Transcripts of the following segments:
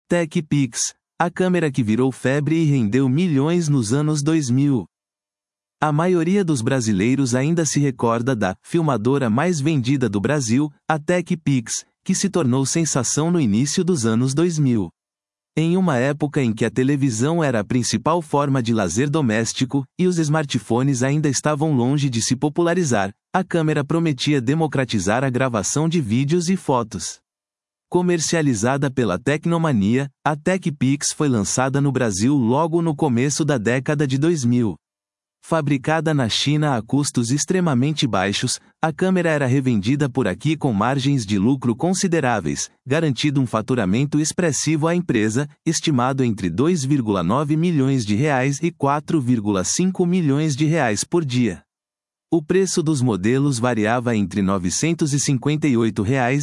TechPix, a câmera que virou febre e rendeu milhões nos anos 2000. A maioria dos brasileiros ainda se recorda da filmadora mais vendida do Brasil, a TechPix, que se tornou sensação no início dos anos 2000. Em uma época em que a televisão era a principal forma de lazer doméstico, e os smartphones ainda estavam longe de se popularizar, a câmera prometia democratizar a gravação de vídeos e fotos. Comercializada pela Tecnomania, a TechPix foi lançada no Brasil logo no começo da década de 2000. Fabricada na China a custos extremamente baixos, a câmera era revendida por aqui com margens de lucro consideráveis, garantido um faturamento expressivo à empresa, estimado entre R$ 2,9 milhões e R$ 4,5 milhões por dia. O preço dos modelos variava entre R$ 958 e R$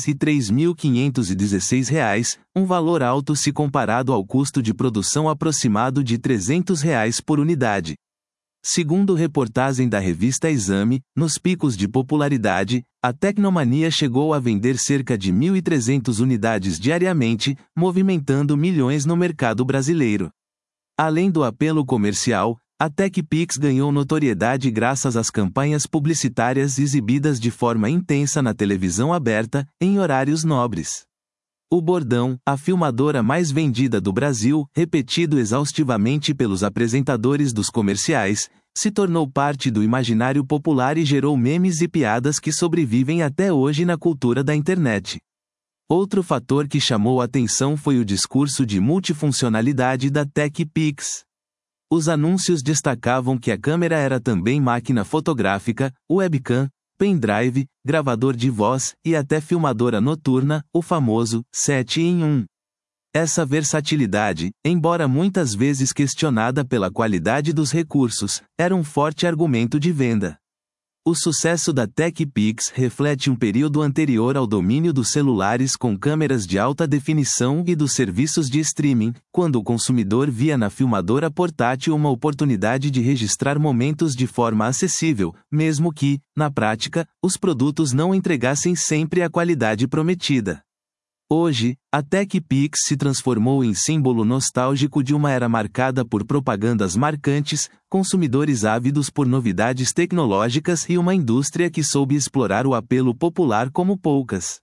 3.516, um valor alto se comparado ao custo de produção aproximado de R$ 300 por unidade. Segundo reportagem da revista Exame, nos picos de popularidade, a Tecnomania chegou a vender cerca de 1.300 unidades diariamente, movimentando milhões no mercado brasileiro. Além do apelo comercial, a TechPix ganhou notoriedade graças às campanhas publicitárias exibidas de forma intensa na televisão aberta, em horários nobres. O bordão, a filmadora mais vendida do Brasil, repetido exaustivamente pelos apresentadores dos comerciais, se tornou parte do imaginário popular e gerou memes e piadas que sobrevivem até hoje na cultura da internet. Outro fator que chamou a atenção foi o discurso de multifuncionalidade da TechPix. Os anúncios destacavam que a câmera era também máquina fotográfica, webcam, pendrive, gravador de voz e até filmadora noturna, o famoso 7 em 1. Essa versatilidade, embora muitas vezes questionada pela qualidade dos recursos, era um forte argumento de venda. O sucesso da TechPix reflete um período anterior ao domínio dos celulares com câmeras de alta definição e dos serviços de streaming, quando o consumidor via na filmadora portátil uma oportunidade de registrar momentos de forma acessível, mesmo que, na prática, os produtos não entregassem sempre a qualidade prometida. Hoje, a TechPix se transformou em símbolo nostálgico de uma era marcada por propagandas marcantes, consumidores ávidos por novidades tecnológicas e uma indústria que soube explorar o apelo popular como poucas.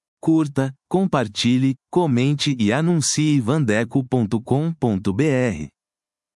Curta, compartilhe, comente e anuncie vandeco.com.br.